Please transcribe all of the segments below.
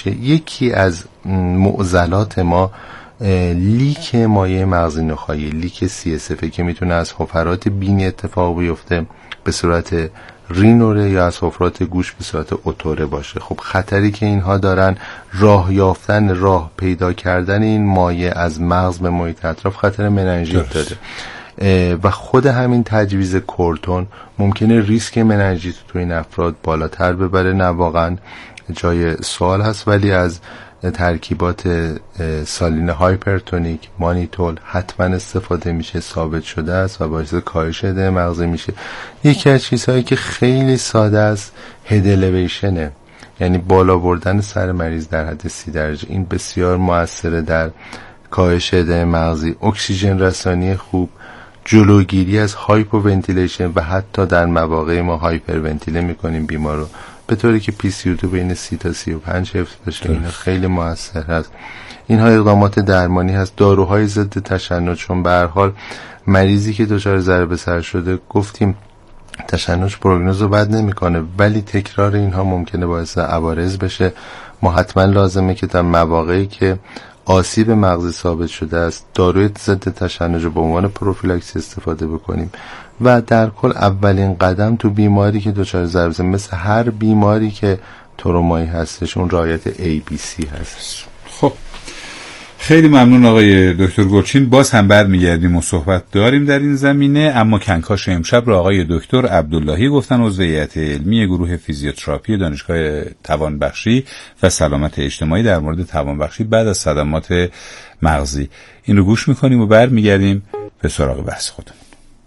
میشه. یکی از معضلات ما لیک مایع مغزی نخاعی، لیک CSF که میتونه از حفرات بینی اتفاق بیفته به صورت رینوره یا از حفرات گوش به صورت اوتوره باشه. خب خطری که اینها دارن، راه پیدا کردن این مایع از مغز به محیط اطراف خطر مننژیت داره و خود همین تجویز کورتون ممکنه ریسک مننژیت تو این افراد بالاتر ببره. نه واقعا جای سوال هست، ولی از ترکیبات سالین هایپرتونیک، مانیتول حتما استفاده میشه، ثابت شده است و باعث کاهش ادم مغزی میشه. یکی از چیزهایی که خیلی ساده است هد الیویشنه، یعنی بالا بردن سر مریض در حد 30 درجه. این بسیار موثره در کاهش ادم مغزی. اکسیژن رسانی خوب، جلوگیری از هایپوونتیلیشن و حتی در مواقع ما هایپرونتیله میکنیم بیمار رو، به طوری که PCO2 بین 30 تا 35 حفظ بشه. این خیلی موثر هست. اینها اقدامات درمانی هست. داروهای ضد تشنج، چون به هر حال مریضی که دچار ضربه سر شده، گفتیم تشنج پروگنوز رو بد نمیکنه، ولی تکرار اینها ممکنه باعث عوارض بشه. ما حتما لازمه که در مواقعی که آسیب مغزی ثابت شده است داروی ضد تشنج رو به عنوان پروفیلاکسی استفاده بکنیم و در کل اولین قدم تو بیماری که دچار ضربه، مثل هر بیماری که ترومایی هستش، اون رعایت ABC هست. خب خیلی ممنون آقای دکتر گلچین. باز هم برمیگردیم و صحبت داریم در این زمینه، اما کنکاش امشب رو آقای دکتر عبداللهی گفتن، عضو هیئت علمی گروه فیزیوتراپی دانشگاه توانبخشی و سلامت اجتماعی در مورد توانبخشی بعد از صدمات مغزی. این رو گوش میکنیم و برمیگردیم به سراغ بحث خودمون.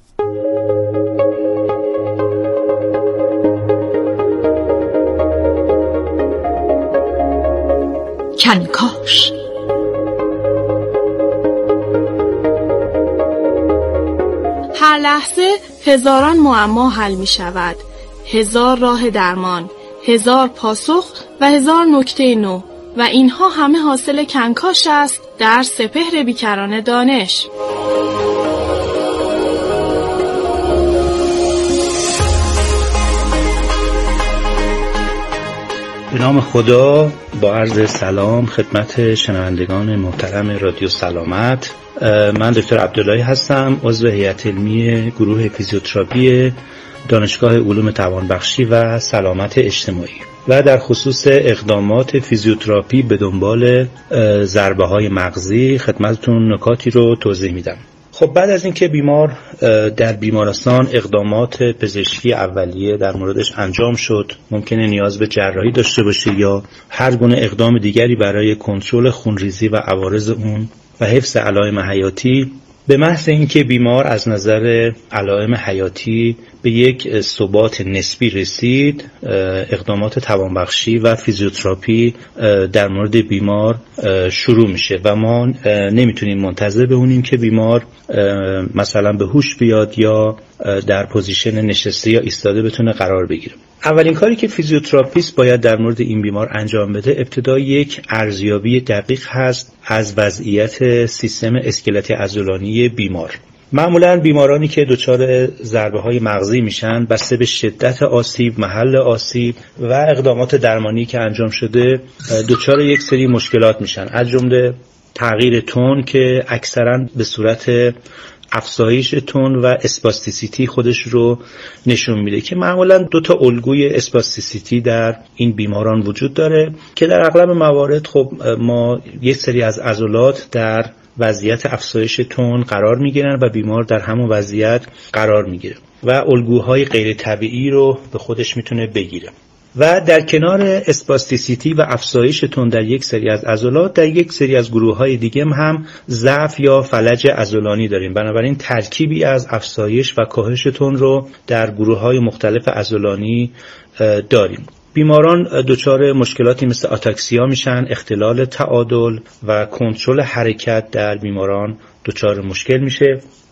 کنکاش. هر لحظه هزاران معما حل می شود، هزار راه درمان، هزار پاسخ و هزار نکته نو، و اینها همه حاصل کنکاش است در سپهر بیکران دانش. به نام خدا، با عرض سلام خدمت شنوندگان محترم رادیو سلامت. من دکتر عبداللهی هستم، عضو هیئت علمی گروه فیزیوتراپی دانشگاه علوم توانبخشی و سلامت اجتماعی و در خصوص اقدامات فیزیوتراپی به دنبال ضربه‌های مغزی خدمتتون نکاتی رو توضیح میدم. خب بعد از اینکه بیمار در بیمارستان اقدامات پزشکی اولیه در موردش انجام شد، ممکنه نیاز به جراحی داشته باشه یا هر گونه اقدام دیگری برای کنترل خونریزی و عوارض اون و حفظ علائم حیاتی، به محض اینکه بیمار از نظر علائم حیاتی به یک ثبات نسبی رسید، اقدامات توانبخشی و فیزیوتراپی در مورد بیمار شروع میشه و ما نمیتونیم منتظر بمونیم که بیمار مثلا به هوش بیاد یا در پوزیشن نشسته یا ایستاده بتونه قرار بگیره. اولین کاری که فیزیوتراپیست باید در مورد این بیمار انجام بده، ابتدا یک ارزیابی دقیق هست از وضعیت سیستم اسکلتی عضلانی بیمار. معمولا بیمارانی که دچار ضربه‌های مغزی میشن، بسته به شدت آسیب، محل آسیب و اقدامات درمانی که انجام شده، دچار یک سری مشکلات میشن، از جمله تغییر تون که اکثرا به صورت افزایش تون و اسپاستیسیتی خودش رو نشون میده که معمولا 2 الگوی اسپاستیسیتی در این بیماران وجود داره که در اغلب موارد خب ما یک سری از عضلات در وضعیت افزایش تون قرار میگیرن و بیمار در همون وضعیت قرار میگیره و الگوهای غیر طبیعی رو به خودش میتونه بگیره. و در کنار اسپاستیسیتی و افزایش تون در یک سری از عضلات، در یک سری از گروه‌های دیگه هم ضعف یا فلج عضلانی داریم. بنابراین ترکیبی از افزایش و کاهش تون رو در گروه‌های مختلف عضلانی داریم. بیماران دچار مشکلاتی مثل آتاکسیا میشن، اختلال تعادل و کنترل حرکت در بیماران دچار مشکل میشه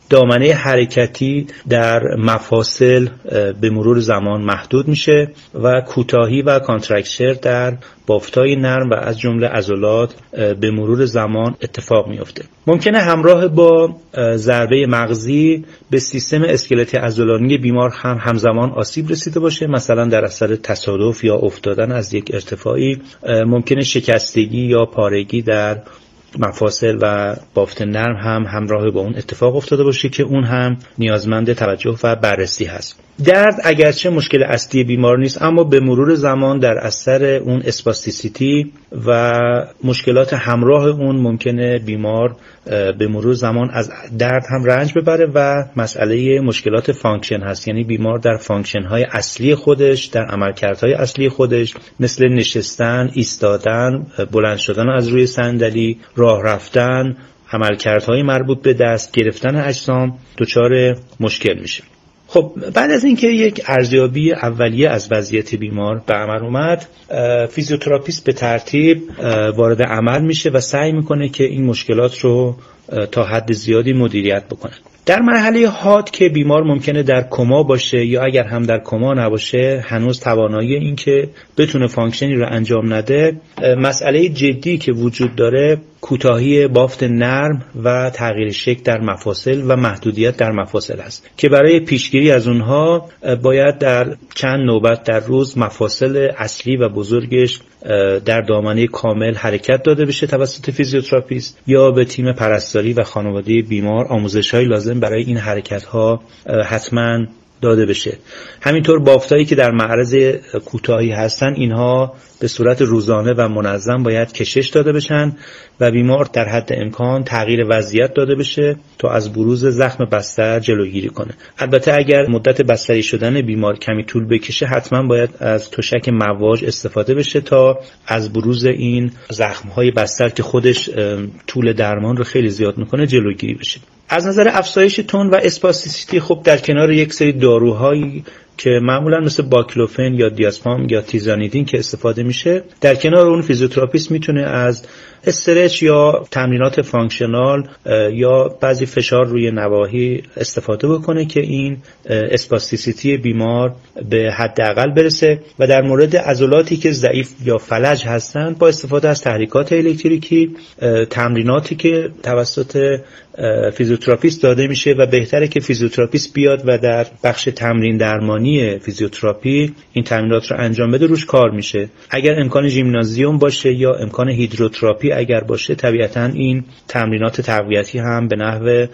دامنه حرکتی در مفاصل به مرور زمان محدود میشه و کوتاهی و کانترکچر در بافتای نرم و از جمله عضلات به مرور زمان اتفاق میفته. ممکنه همراه با ضربه مغزی به سیستم اسکلتی عضلانی بیمار هم همزمان آسیب رسیده باشه، مثلا در اثر تصادف یا افتادن از یک ارتفاعی ممکنه شکستگی یا پارگی در مفاصل و بافت نرم هم همراه با اون اتفاق افتاده باشه که اون هم نیازمند توجه و بررسی هست. درد اگرچه مشکل اصلی بیمار نیست، اما به مرور زمان در اثر اون اسپاستیسیتی و مشکلات همراه اون ممکنه بیمار به مرور زمان از درد هم رنج ببره و مسئله مشکلات فانکشن هست، یعنی بیمار در فانکشن های اصلی خودش، در عملکردهای اصلی خودش مثل نشستن، ایستادن، بلند شدن از روی صندلی، راه رفتن، عملکردهای مربوط به دست گرفتن اجسام دچار مشکل میشه. خب بعد از اینکه یک ارزیابی اولیه از وضعیت بیمار به عمل اومد، فیزیوتراپیست به ترتیب وارد عمل میشه و سعی میکنه که این مشکلات رو تا حد زیادی مدیریت بکنه. در مرحله حاد که بیمار ممکنه در کما باشه یا اگر هم در کما نباشه هنوز توانایی این که بتونه فانکشنی رو انجام نده، مسئله جدی که وجود داره کوتاهی بافت نرم و تغییر شکل در مفاصل و محدودیت در مفاصل است که برای پیشگیری از اونها باید در چند نوبت در روز مفاصل اصلی و بزرگش در دامنه کامل حرکت داده بشه توسط فیزیوتراپیست یا به تیم پرستاری و خانواده بیمار آموزش‌های لازم برای این حرکت‌ها حتماً داده بشه. همینطور بافتایی که در معرض کوتاهی هستن اینها به صورت روزانه و منظم باید کشش داده بشن و بیمار در حد امکان تغییر وضعیت داده بشه تا از بروز زخم بستر جلوگیری کنه. البته اگر مدت بستری شدن بیمار کمی طول بکشه حتما باید از تشک مواج استفاده بشه تا از بروز این زخم‌های بستر که خودش طول درمان رو خیلی زیاد میکنه جلوگیری بشه. از نظر افزایش تون و اسپاستیسیتی خب در کنار یک سری داروهایی که معمولا مثل باکلوفن یا دیازپام یا تیزانیدین که استفاده میشه، در کنار اون فیزیوتراپیست میتونه از استرچ یا تمرینات فانکشنال یا بعضی فشار روی نواحی استفاده بکنه که این اسپاستیسیتی بیمار به حداقل برسه و در مورد عضلاتی که ضعیف یا فلج هستند با استفاده از تحریکات الکتریکی، تمریناتی که توسط فیزیوتراپیست داده میشه و بهتره که فیزیوتراپیست بیاد و در بخش تمرین درمانی فیزیوتراپی این تمرینات رو انجام بده، روش کار میشه. اگر امکان ژیمنازیوم باشه یا امکان هیدروتراپی اگر باشه، طبیعتاً این تمرینات تقویتی هم به نحو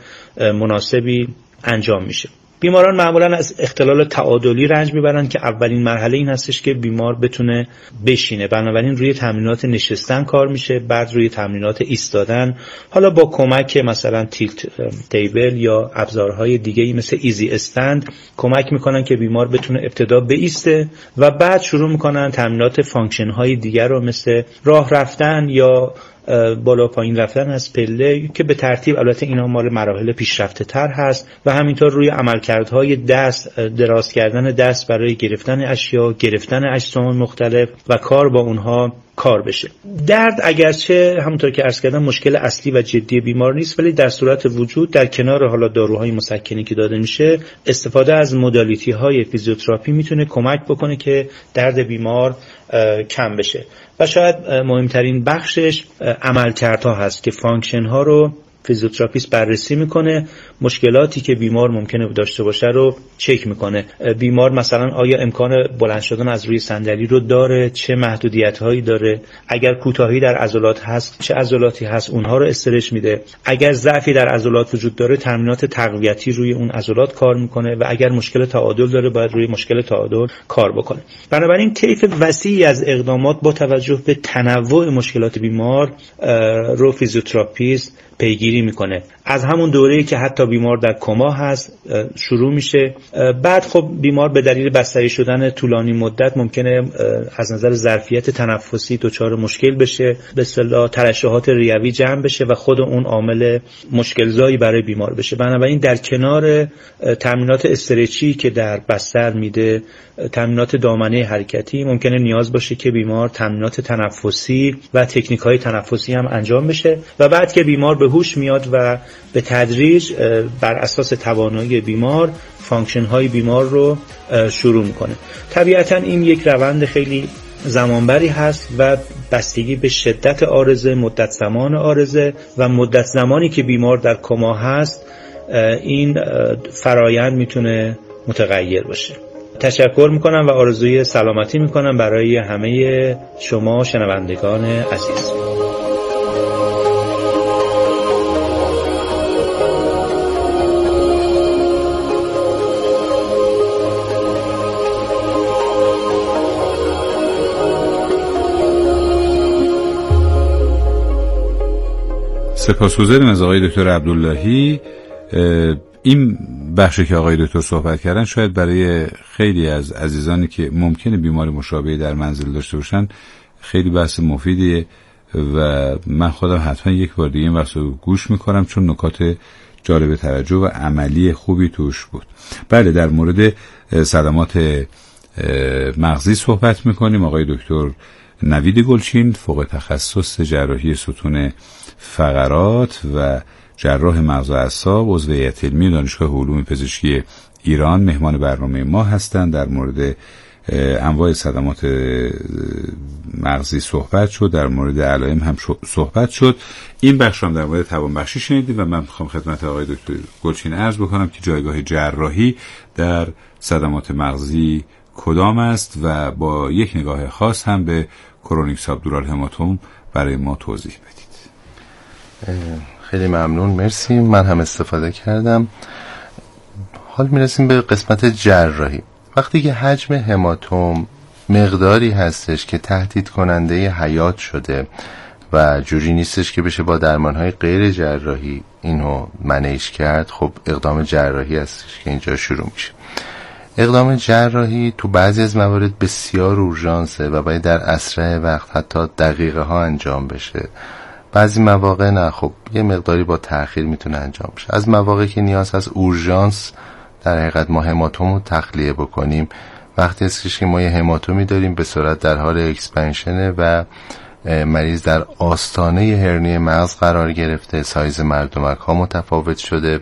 مناسبی انجام میشه. بیماران معمولا از اختلال تعادلی رنج میبرن که اولین مرحله این هستش که بیمار بتونه بشینه، بنابراین روی تمرینات نشستن کار میشه، بعد روی تمرینات ایستادن، حالا با کمک مثلا تیلت تیبل یا ابزارهای دیگه‌ای مثل ایزی استند کمک میکنن که بیمار بتونه ابتدا بایسته و بعد شروع میکنن تمرینات فانکشن های دیگر رو مثل راه رفتن یا بالا پایین رفتن از پله که به ترتیب البته اینا مال مراحل پیشرفته تر هست و همینطور روی عملکردهای دست، دراز کردن دست برای گرفتن اشیا، گرفتن اجسام مختلف و کار با اونها کار بشه. درد اگرچه همونطور که عرض کردم مشکل اصلی و جدی بیمار نیست، ولی در صورت وجود در کنار حالا داروهای مسکنی که داده میشه، استفاده از مدالیتی های فیزیوتراپی میتونه کمک بکنه که درد بیمار کم بشه و شاید مهمترین بخشش عملکردها هست که فانکشن ها رو فیزیوتراپیست بررسی میکنه، مشکلاتی که بیمار ممکنه داشته باشه رو چک میکنه. بیمار مثلا آیا امکان بلند شدن از روی صندلی رو داره، چه محدودیت‌هایی داره، اگر کوتاهی در عضلات هست چه عضلاتی هست اونها رو استرچ میده، اگر ضعفی در عضلات وجود داره تمرینات تقویتی روی اون عضلات کار میکنه و اگر مشکل تعادل داره باید روی مشکل تعادل کار بکنه. بنابراین طیف وسیعی از اقدامات با توجه به تنوع مشکلات بیمار رو فیزیوتراپیست پیگیری میکنه. از همون دوره‌ای که حتی بیمار در کما هست شروع میشه. بعد خب بیمار به دلیل بستری شدن طولانی مدت ممکنه از نظر ظرفیت تنفسی دچار مشکل بشه، به اصطلاح ترشحات ریوی جمع بشه و خود اون عامل مشکل‌زایی برای بیمار بشه. بنابراین در کنار تمرینات استرچی که در بستر میده، تمرینات دامنه حرکتی، ممکنه نیاز باشه که بیمار تمرینات تنفسی و تکنیک‌های تنفسی هم انجام بشه و بعد که بیمار به هوش میاد و به تدریج بر اساس توانایی بیمار فانکشن های بیمار رو شروع میکنه. طبیعتا این یک روند خیلی زمانبری هست و بستگی به شدت عارضه، مدت زمان عارضه و مدت زمانی که بیمار در کما هست این فرایند میتونه متغیر باشه. تشکر میکنم و آرزوی سلامتی میکنم برای همه شما شنوندگان عزیز. سپاسگزاریم از آقای دکتر عبداللهی. این بخشی که آقای دکتر صحبت کردن شاید برای خیلی از عزیزانی که ممکنه بیماری مشابهی در منزل داشته باشن خیلی بحث مفیدیه و من خودم حتما یک بار دیگه این بحث رو گوش میکنم چون نکات جالب توجه و عملی خوبی توش بود. بله، در مورد صدمات مغزی صحبت میکنیم. آقای دکتر نوید گلچین، فوق تخصص جراحی ستون فقرات و جراح مغز و اعصاب، عضو هیئت علمی دانشگاه علوم پزشکی ایران مهمان برنامه ما هستند. در مورد انواع صدمات مغزی صحبت شد، در مورد علائم هم صحبت شد. این بخش هم در مورد توانبخشی شنیدیم و من میخوام خدمت آقای دکتر گلچین عرض بکنم که جایگاه جراحی در صدمات مغزی کدام است و با یک نگاه خاص هم به کرونیک سابدورال هماتوم برای ما توضیح بدید. خیلی ممنون، مرسی. من هم استفاده کردم. حال میرسیم به قسمت جراحی. وقتی که حجم هماتوم مقداری هستش که تهدید کننده حیات شده و جوری نیستش که بشه با درمانهای غیر جراحی اینو منیج کرد، خب اقدام جراحی هستش که اینجا شروع میشه. اقدام جراحی تو بعضی از موارد بسیار اورژانسه و باید در اسرع وقت حتی دقیقه ها انجام بشه. بعضی مواقع نه، خب یه مقداری با تأخیر میتونه انجام بشه. از مواقع که نیاز هست اورژانس در حقیقت ما هماتوم رو تخلیه بکنیم، وقتی هستش که ما یه هماتومی داریم به صورت در حال اکسپنشنه و مریض در آستانه هرنی مغز قرار گرفته، سایز مردمک ها متفاوت شده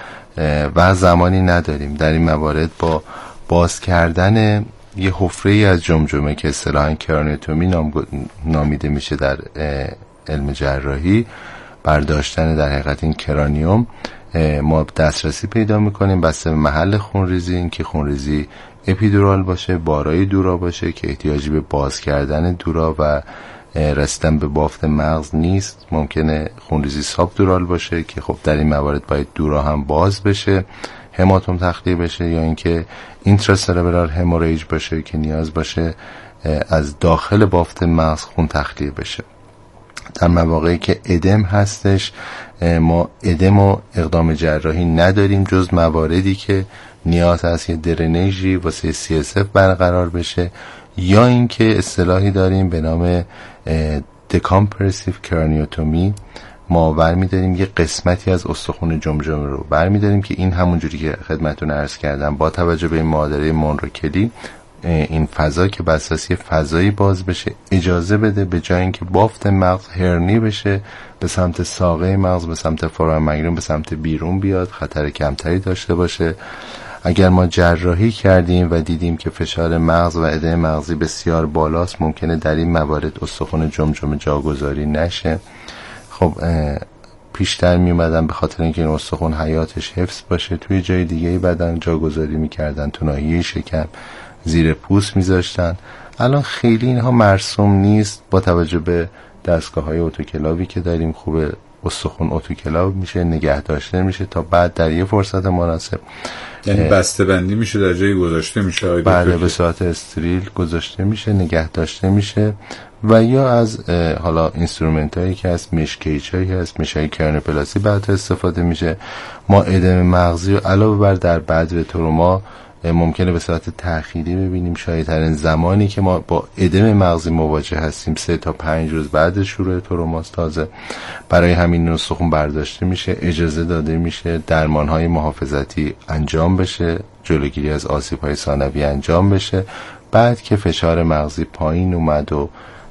و زمانی نداریم. در این موارد با باز کردن یه حفره از جمجمه که اصطلاحاً کرانیوتومی نامیده میشه در علم جراحی، برداشتن در حقیقت این کرانیوم، ما دسترسی پیدا میکنیم بسته به محل خونریزی، این که خونریزی اپیدورال باشه، بارای دورا باشه که احتیاجی به باز کردن دورا و رسیدن به بافت مغز نیست. ممکنه خونریزی سابدورال باشه که خب در این موارد باید دورا هم باز بشه، هماتوم تخلیه بشه، یا اینکه اینتراسربرال هموریج باشه که نیاز باشه از داخل بافت مغز خون تخلیه بشه. در مواقعی که ادم هستش ما ادم و اقدام جراحی نداریم جز مواردی که نیاز هست یه درنیجی واسه CSF برقرار بشه، یا اینکه اصطلاحی داریم به نام دکامپرسیو کرانیوتومی. ما برمی‌داریم یه قسمتی از استخوان جمجمه رو برمی‌داریم که این همونجوری که خدمتتون عرض کردم با توجه به این معادله مونروکلی این فضا که بر اساس یه فضایی باز بشه اجازه بده به جای اینکه بافت مغز هرنی بشه به سمت ساقه مغز، به سمت فورامین مگنون، به سمت بیرون بیاد، خطر کمتری داشته باشه. اگر ما جراحی کردیم و دیدیم که فشار مغز و ادم مغزی بسیار بالاست، ممکنه در این موارد استخوان جمجمه جاگذاری نشه. خب پیشتر می اومدن به خاطر اینکه این استخوان حیاتش حفظ باشه توی جای دیگه بدن جاگذاری میکردن، تو ناحیه شکم زیر پوست میذاشتن. الان خیلی اینها مرسوم نیست با توجه به دستگاه‌های اتوکلاوی که داریم. خوبه استخوان اتوکلاو میشه، نگه داشته میشه تا بعد در یه فرصت مناسب، یعنی بسته بندی میشه، در جایی گذاشته میشه، بله به صورت استریل گذاشته میشه، نگه داشته میشه. و یا از حالا اینسترومنت هایی که هست، مشکیچ هایی هست، مشای کرنوپلاسی بعد استفاده میشه. ما ادم مغزی و علاوه بر در بعد تروما ممکنه به صورت تأخیری ببینیم. شاید ترین زمانی که ما با ادم مغزی مواجه هستیم 3 تا 5 روز بعد شروع تروماست. تازه برای همین استخوان برداشته میشه، اجازه داده میشه درمانهای محافظتی انجام بشه، جلوگیری از آسیب‌های ثانوی انجام بشه. بعد که فشار مغزی پایین اومد و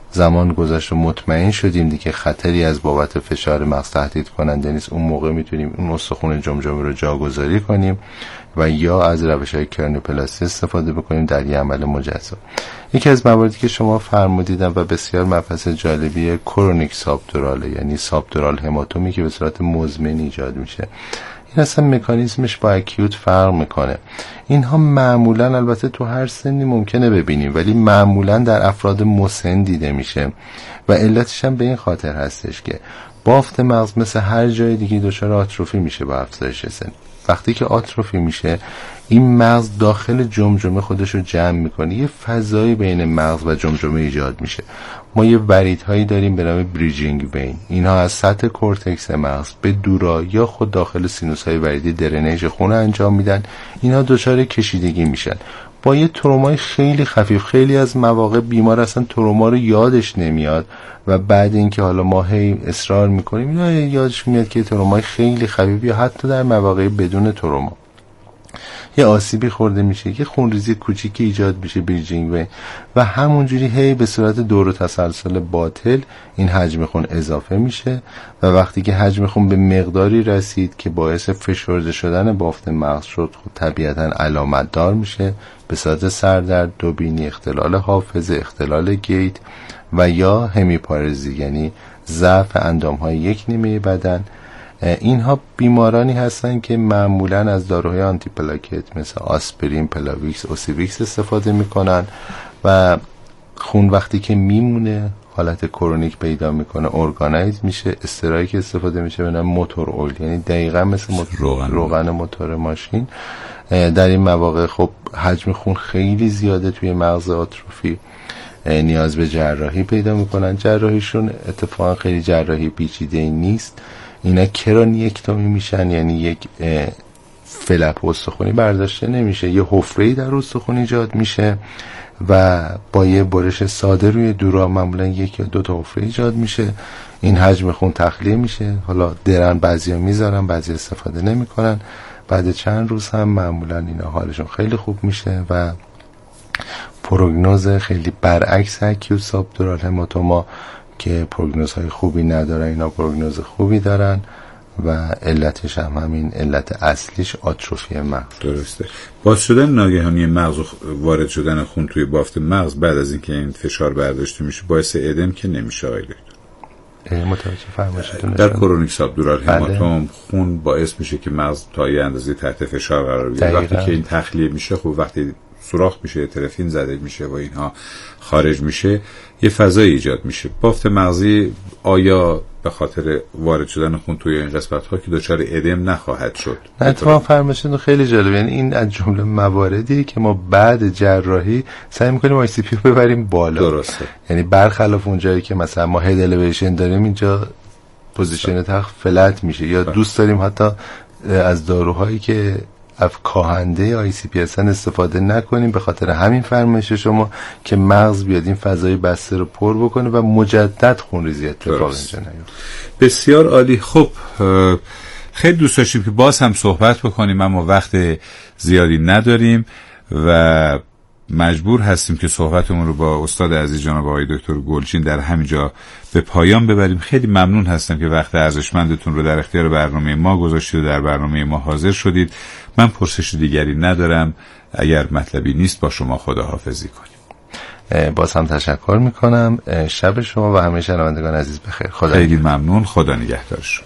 زمان گذشت و مطمئن شدیم دیگه خطری از بابت فشار مغز تهدید کننده نیست، اون موقع میتونیم اون استخوان جمجمه رو جاگذاری کنیم و یا از روش‌های کرنیوپلاستی استفاده بکنیم در یه عمل مجزا. یکی از مواردی که شما فرمودیدن و بسیار مبحث جالبیه کرونیک سابدوراله، یعنی سابدورال هماتومی که به صورت مزمن ایجاد میشه. این اصلا مکانیزمش با اکیوت فرق میکنه. اینها معمولا البته تو هر سنی ممکنه ببینیم، ولی معمولا در افراد مسن دیده میشه و علتش هم به این خاطر هستش که بافت مغز مثل هر جای دیگه دچار آتروفی میشه با افزایش سن. وقتی که آتروفی میشه این مغز داخل جمجمه خودش رو جمع میکنه، یه فضایی بین مغز و جمجمه ایجاد میشه. ما یه وریدهایی داریم به نام بریجینگ وین، اینها از سطح کورتکس مغز به دورا یا خود داخل سینوس های وریدی درنیج خون انجام میدن. اینها دچار کشیدگی میشن با یه ترومای خیلی خفیف. خیلی از مواقع بیمار اصلا تروما رو یادش نمیاد و بعد اینکه حالا ما هی اصرار میکنیم اینا یادش میاد که ترومای خیلی خفیف یا حتی در مواقع بدون تروما یه آسیبی خورده میشه، یه خونریزی کوچیکی ایجاد میشه بریجینگ و همونجوری هی به صورت دور و تسلسل باطل این حجم خون اضافه میشه و وقتی که حجم خون به مقداری رسید که باعث فشرده شدن بافت مغز شد، خب طبیعتا علامت دار میشه به صورت سردرد، دوبینی، اختلال حافظه، اختلال گیت و یا همیپارزی یعنی ضعف اندامهای یک نیمه بدن. اینها بیمارانی هستن که معمولا از داروهای آنتی پلاکت مثل آسپرین، پلاویکس، اوسیویکس استفاده میکنن و خون وقتی که میمونه حالت کرونیک پیدا میکنه، ارگانایز میشه. استرایی که استفاده میشه به نام موتور اویل، یعنی دقیقا مثل روغن موتور ماشین. در این مواقع خب حجم خون خیلی زیاده توی مغز آتروفی، نیاز به جراحی پیدا میکنن. جراحیشون اتفاقا خیلی جراحی پیچیده نیست، اینا کرانیکتومی میشن، یعنی یک فلپ استخوانی برداشته نمیشه، یه حفره‌ای در استخوان ایجاد میشه و با یه برش ساده روی دورا معمولا یک یا دو تا حفره ایجاد میشه. این حجم خون تخلیه میشه. حالا درن بعضیا میذارن، بعضی استفاده نمیکنن. بعد چند روز هم معمولا اینا حالشون خیلی خوب میشه و پروگنوز خیلی برعکس اکیوت سابدورال هماتوما که پروگنوزهای خوبی ندارن، اینا پروگنوز خوبی دارن و علتش هم همین علت اصلیش آتروفی مغز. درسته. باز شدن ناگهانی مغز و وارد شدن خون توی بافت مغز بعد از اینکه این فشار برداشته میشه باعث ادم که نمیشه آقای دکتر. متوجه فرمایشتون. در کرونیک سابدورال هماتوم خون باعث میشه که مغز تا یه اندازه تحت فشار قرار بگیره. وقتی که این تخلیه میشه خب وقتی سوراخ میشه، ترفین زده میشه و اینها خارج میشه، یه فضای ایجاد میشه. بافت مغزی آیا به خاطر وارد شدن خون توی این قسمت ها که دچار ادم نخواهد شد؟ اتفاقا فرمایشتون خیلی جالب، یعنی این از جمله مواردی که ما بعد جراحی سعی میکنیم آی سی پی رو ببریم بالا. درسته. یعنی برخلاف اون جایی که مثلا ما هد الیویشن داریم اینجا پوزیشن تخت فلت میشه یا دوست داریم حتی از داروهایی که کاهنده آی سی پی هستن استفاده نکنیم به خاطر همین فرمایش شما که مغز بیاد این فضای بسته رو پر بکنه و مجدد خونریزی اتفاق اینجا نیفته. بسیار عالی. خب خیلی دوست داشتیم که باز هم صحبت بکنیم اما وقت زیادی نداریم و مجبور هستیم که صحبتمون رو با استاد عزیز جناب آقای دکتر گلچین در همینجا به پایان ببریم. خیلی ممنون هستم که وقت ارزشمندتون رو در اختیار برنامه ما گذاشتید و در برنامه ما حاضر شدید. من پرسش دیگری ندارم، اگر مطلبی نیست با شما خداحافظی کنیم. باز هم تشکر میکنم. شب شما و همه شنوندگان عزیز بخیر. خیلی ممنون. خدا نگهدارشون.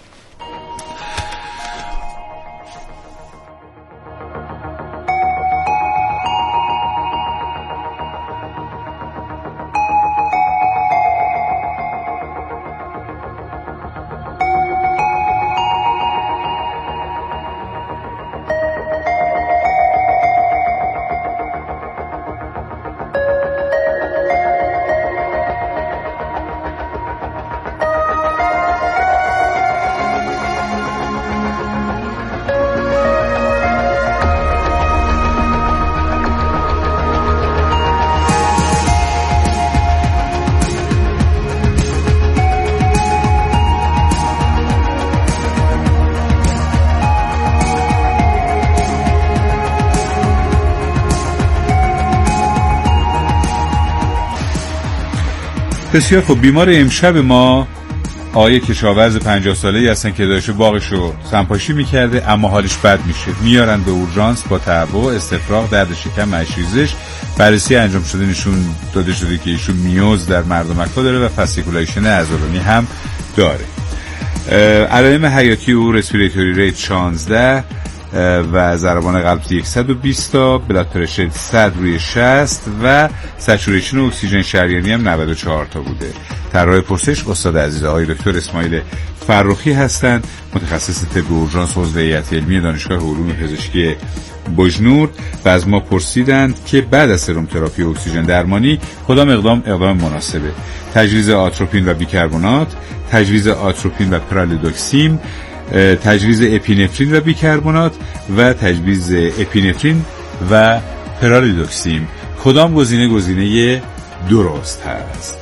بسیار خوب. بیمار امشب ما آقای کشاورز 50 ساله‌ای هستن که داشته باغشو سمپاشی میکرده اما حالش بد میشه. میارن به اورژانس با تعب و استفراغ، درد شکم، مشریزش. بررسی انجام شده نشون داده شده که ایشون میوز در مردمک‌ها داره و فاسیکولیشن عضلانی هم داره. علائم حیاتی او رسپیراتوری ریت 16 و ضربان قلب 120 تا، بلاد پرشر 100 روی 60 و سچوریشن اکسیژن شریانی هم 94 تا بوده. طراح پرسش استاد عزیز آقای دکتر اسماعیل فرخی هستند، متخصص طب اورژانس، عضو هیئت علمی دانشگاه علوم پزشکی بجنورد و از ما پرسیدند که بعد از سرم تراپی و اکسیژن درمانی کدام اقدام مناسبه؟ تجویز آتروپین و بیکربنات، تجویز آتروپین و پرالیدوکسیم، تجویز اپینفرین و بیکربنات و تجویز اپینفرین و پرالیدوکسیم. کدام گزینه درست هست؟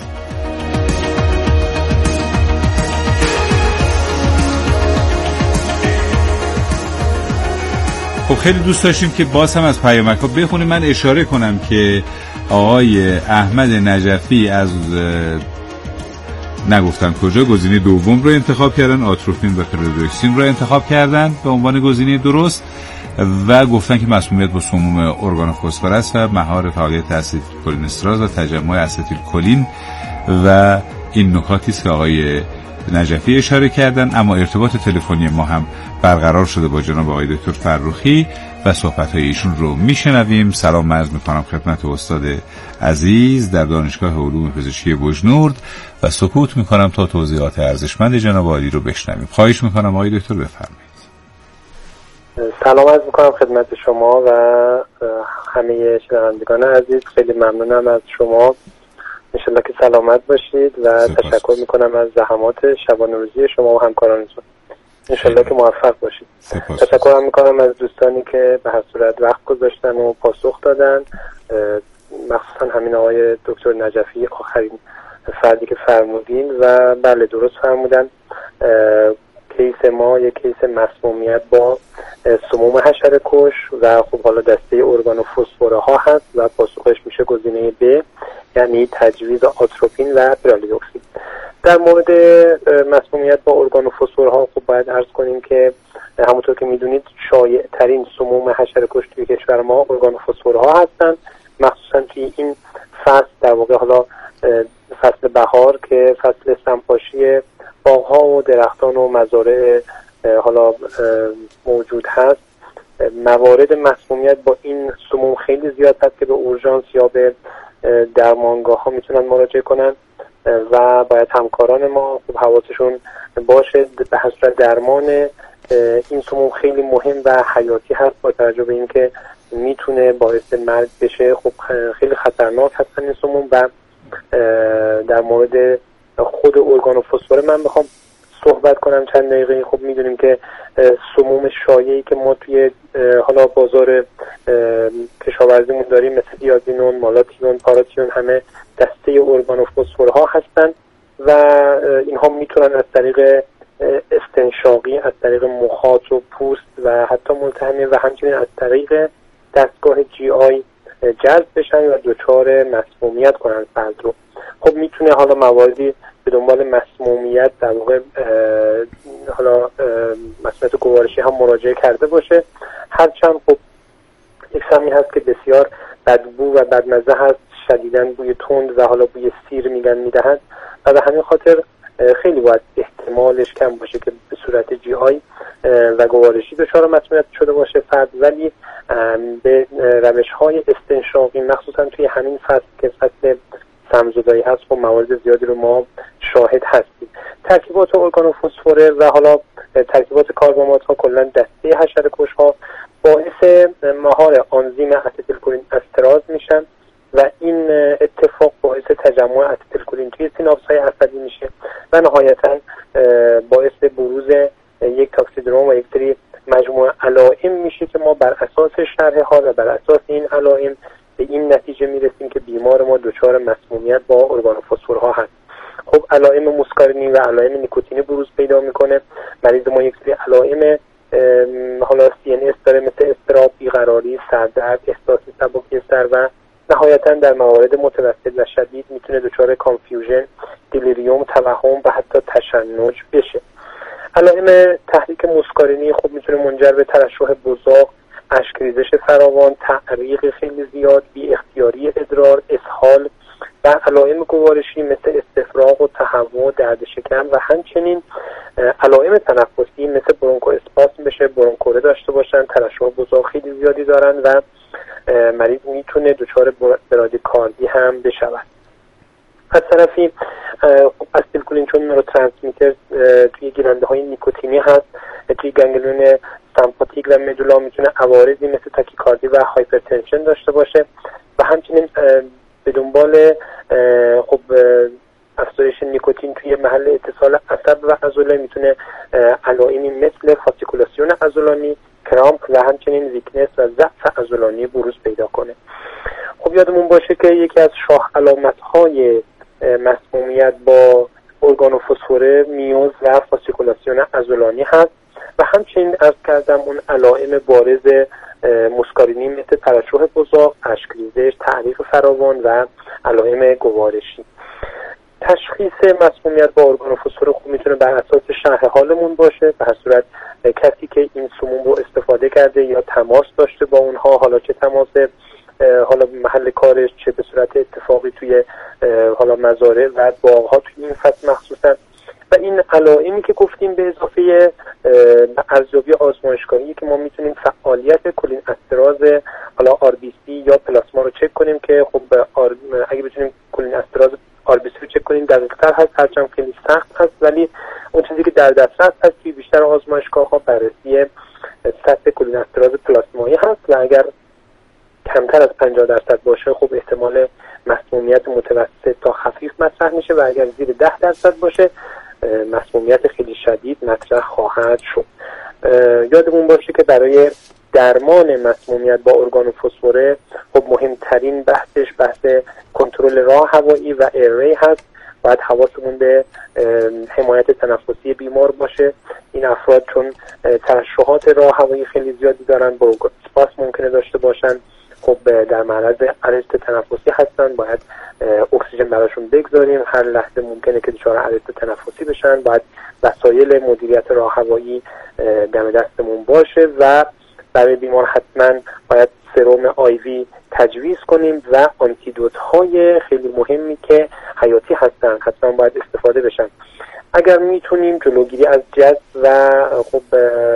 خب خیلی دوست داشتیم که باز هم از پیامک‌ها بخونیم. من اشاره کنم که آقای احمد نجفی از نگفتن کجا گزینه دوم رو انتخاب کردن، آتروپین و پرالیدوکسین رو انتخاب کردن به عنوان گزینه درست و گفتن که مسمومیت با سموم ارگانوفسفور است و مهار فعالیت اسیتیلکلینستراز و تجمع اسیتیلکلین و این نکاتی است که آقای نجفی اشاره کردن. اما ارتباط تلفنی ما هم برقرار شده با جناب آقای دکتر فرخی و صحبت‌های ایشون رو میشنویم. سلام عرض می‌کنم خدمت استاد عزیز در دانشگاه علوم پزشکی بجنورد و سکوت می‌کنم تا توضیحات ارزشمند جناب عالی رو بشنویم. خواهش می‌کنم آقای دکتر بفرمایید. سلام عرض می‌کنم خدمت شما و همه شنوندگان عزیز. خیلی ممنونم از شما. انشالله که سلامت باشید و تشکر میکنم از زحمات شبانه روزی شما و همکارانتون. انشالله که موفق باشید. تشکر میکنم از دوستانی که به هر صورت وقت گذاشتن و پاسخ دادن، مخصوصا همین آقای دکتر نجفی آخرین فردی که فرمودین و بله درست فرمودن. کیس ما یک کیس مسمومیت با سموم حشره‌کش و خب حالا دسته ارگانوفسفوره ها هست و پاسخش میشه گزینه ب، یعنی تجویز آتروپین و پرالیدوکسین. در مورد مسمومیت با ارگانوفسفوره ها خب باید عرض کنیم که همونطور که میدونید شایع ترین سموم حشره‌کش توی کشور ما ارگانوفسفوره ها هستند، مخصوصا توی این فصل، در واقع حالا فصل بهار که فصل سمپاشی باغ‌ها و درختان و مزارع حالا موجود هست. موارد مسمومیت با این سموم خیلی زیاد هست که به اورژانس یا به درمانگاه ها میتونن مراجعه کنن و باید همکاران ما خوب حواسشون باشه. به حسب درمان این سموم خیلی مهم و حیاتی هست با توجه به اینکه میتونه باعث مرگ بشه. خب خیلی خطرناک هستن این سموم. و در مورد خود ارگانوفسفور من بخوام صحبت کنم چند دقیقه. خب میدونیم که سموم شایعی که ما توی حالا بازار کشاورزیمون داریم مثل دیازینون، مالاتیون، پاراتیون همه دسته ارگانوفسفورها هستن و اینها میتونن از طریق استنشاقی، از طریق مخاط و پوست و حتی ملتهمی و همچنین از طریق دستگاه جی آی جذب بشن و دچار مسمومیت کنن فرد رو. خب میتونه حالا مواردی به دنبال مسمومیت در واقع حالا مسمومیت گوارشی هم مراجعه کرده باشه، هرچند خب یک سمی هست که بسیار بدبو و بدمزه هست، شدیداً بوی تند و حالا بوی سیر میدهند و به همین خاطر خیلی باید احتمالش کم باشه که به صورت جی آی و گوارشی دچار مسمومیت شده باشه فرد. ولی به روش‌های استنشاقی مخصوصا توی همین فصل که فصل سمزدایی هست خب موارد زیادی رو ما شاهد هستیم. ترکیبات ارگانوفسفوره و حالا ترکیبات کاربامات ها کلا دسته حشره‌کش ها باعث مهار آنزیم اسیتیلکولین استراز میشن و این اتفاق باعث تجمع اسیتیلکولین توی سیناپس های عصبی میشه و نهایتا باعث بروز یک تاکسیدروم و یک سری مجموعه علائم میشه که ما بر اساس شرح حال و بر اساس این علائم به این نتیجه میرسیم که بیمار ما دچار مسمومیت با ارگانوفسفورها هست. خب علائم موسکارینی و علائم نیکوتینی بروز پیدا میکنه. مریض ما یک سری علائم حالا CNS داره مثل اضطراب، بیقراری، سردرد، احساس سبکی سر و نهایتا در موارد متوسط و شدید میتونه دچار کانفیوژن دیلیریوم، توهم و حتی تشنج بشه. علائم تحریک موسکارینی خب میتونه منجر به ترشح بزاق، اشک ریزش فراوان، تعریق خیلی زیاد، بی اختیاری ادرار، اسهال و علائم گوارشی مثل استفراغ و تهوع، درد شکم و همچنین علائم تنفسی مثل برونکو اسپاسم بشه، برونکوره داشته باشن، ترشح بزاق خیلی زیادی دارن و مریض میتونه دچار برادیکاردی هم بشود. از طرفی استیلکولین چون نوروترانسمیتر توی گیرنده های نیکوتینی هست، توی گنگلیون سمپاتیک و مدولا میتونه عوارضی مثل تاکیکاردی و هایپرتنشن داشته باشه و همچنین به دنبال خب افزایش نیکوتین توی محل اتصال عصب و عضله میتونه علائمی مثل فاسیکولاسیون عضلانی، کرامپ و همچنین ویکنس و ضعف عضلانی بروز پیدا کنه. خب یادمون باشه که یکی از شاه علامت‌های مسمومیت با ارگانوفسفوره میوز و فاسیکولاسیون عضلانی هست و همچنین عرض کردم اون علائم بارز موسکارینی مثل ترشح بزاق، اشک ریزش، تعریق فراوان و علائم گوارشی. تشخیص مسمومیت با ارگانوفسفوره خوب میتونه بر اساس شرح حالمون باشه. به هر صورت کسی که این سموم رو استفاده کرده یا تماس داشته با اونها، حالا چه تماس حالا محل کارش، چه به صورت اتفاقی توی حالا مزارع و باغ‌ها توی این فصل مخصوصا، و این علائمی که گفتیم به اضافه ارزیابی آزمایشگاهی که ما میتونیم فعالیت کلین استراز حالا RBC یا پلاسما رو چک کنیم که خب اگه بتونیم کلین استراز RBC رو چک کنیم دقیق‌تر هست، هرچند خیلی سخت هست، ولی اون چیزی که در دسترس هست توی بیشتر آزمایشگاه‌ها بررسی سطح کلین استراز پلاسمایی هست و اگر کمتر از 50% باشه خب احتمال مسمومیت متوسط تا خفیف مطرح میشه و اگر زیر 10% باشه مسمومیت خیلی شدید مطرح خواهد شد. یادمون باشه که برای درمان مسمومیت با ارگانوفسفوره خب مهمترین بحثش بحث کنترل راه هوایی و ایرری هست. باید حواسمون به حمایت تنفسی بیمار باشه. این افراد چون ترشحات راه هوایی خیلی زیادی دارن، برونکو اسپاسم ممکنه داشته باشن، خب در معرض آرست تنفسی هستن، باید اکسیژن براشون بگذاریم. هر لحظه ممکنه که دچار آرست تنفسی بشن، باید وسایل مدیریت راه هوایی دم دستمون باشه و برای بیمار حتما باید سرم آیوی تجویز کنیم و آنتیدوت های خیلی مهمی که حیاتی هستن حتما باید استفاده بشن. اگر میتونیم جلوگیری از جذب و خب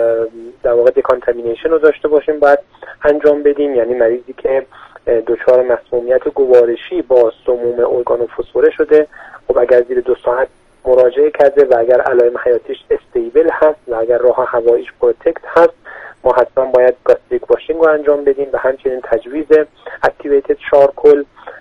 در واقع دیکانتامینیشن رو داشته باشیم باید انجام بدیم. یعنی مریضی که دچار مسمومیت گوارشی با سموم ارگانوفسفوره شده، خب اگر زیر 2 ساعت مراجعه کرده و اگر علائم حیاتیش استیبل هست و اگر راه هواییش پروتکت هست، ما حتما باید گاستریک واشینگ رو انجام بدیم و همچنین تجویز اکتیویتد شارکول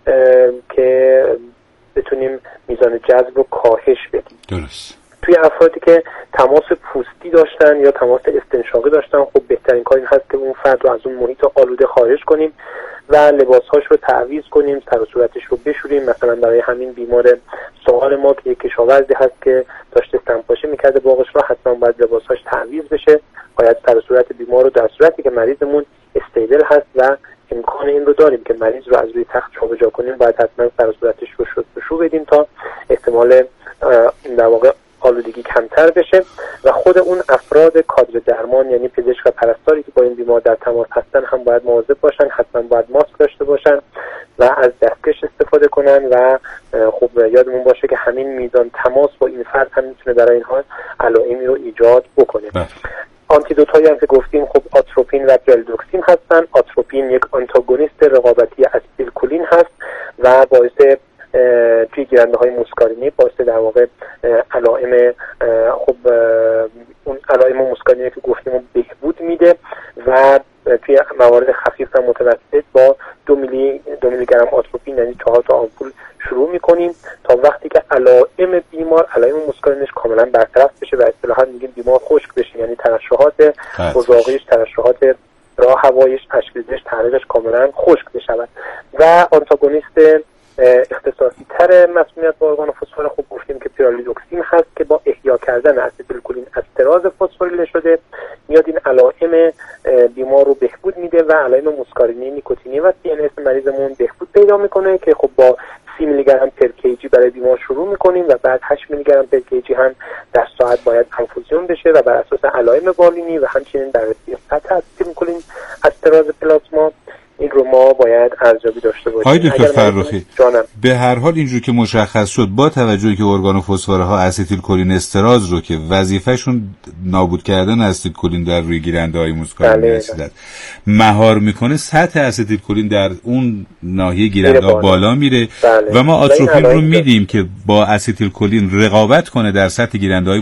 که بتونیم میزان جذب رو کاهش بدیم. درست. توی افرادی که تماس پوستی داشتن یا تماس استنشاقی داشتن، خب بهترین کار این هست که اون فرد رو از اون محیط آلوده خارج کنیم و لباسهاش رو تعویض کنیم، سر و صورتش رو بشوریم. مثلا برای همین بیمار سوال ما که یک کشاورزی هست که داشته سمپاشی میکرده باغش رو، حتما باید لباسهاش تعویض بشه. باید سر و صورت بیمار رو در صورتی که مریضمون استیبل هست و امکان این رو داریم که مریض رو از روی تخت جابجا کنیم، باید حتما سر و صورتش رو شستشو بدیم تا احتمال در واقع آلودگی کمتر بشه. و خود اون افراد کادر درمان یعنی پزشک و پرستاری که با این بیمار در تماس هستن هم باید مواظب باشن، حتما باید ماسک داشته باشن و از دستکش استفاده کنن و خب یادمون باشه که همین میزان تماس با این فرد هم میتونه برای اینها علائمی رو ایجاد بکنه. آنتیدوت هایی هم که گفتیم خب آتروپین و گلدوکسین هستن. آتروپین یک آنتاگونیست رقابتی استیلکولین هست و باعث توی گیرنده های موسکارینی باعث در واقع علائم خب اون علائم موسکارینی که گفتیم بهبود میده و توی موارد خفیف و متوسط با 2 میلی گرم آتروپین یعنی 4 تا آمپول شروع میکنیم تا وقتی که علائم بیمار علائم موسکارینش کاملا برطرف بشه و اصطلاحاً میگیم بیمار خشک بشه، یعنی ترشحات بزاقیش، ترشحات راه هواییش، اشک ریزش، تعریقش کاملا خشک بشود. و آنتاگونیست اختصاصی تر مسمومیت با ارگانوفسفوره خب گفتیم که پیرالیدوکسین هست که با احیا کردن استیلکولین استراز فسفوریل شده میاد این علائم بیمار رو بهبود میده و علائم موسکارینی، نیکوتینی و CNS مریضمون بهبود پیدا میکنه که خب با 30 میلی گرم پر کیجی برای بیمار شروع انفوزیون میکنیم و بعد 8 میلی گرم پر کیجی هم در ساعت باید انفوزیون بشه و بر اساس علائم بالینی و همچنین بررسی سطح اسیتیلکلین از تراز پلاسما این رو ما باید ارزیابی داشته باشیم. آقای دکتر فرخی، به هر حال اینجور که مشخص شد با توجهی که ارگانوفسفوره ها اسیتیلکلین استراز رو که وظیفه‌شون نابود کردن اسیتیلکلین در روی گیرنده‌های موسکاری هستند مهار میکنه، سطح اسیتیلکلین در اون ناحیه گیرنده‌ها بالا میره و ما آتروپین رو میدیم که با اسیتیلکلین رقابت کنه در سطح گیرنده‌های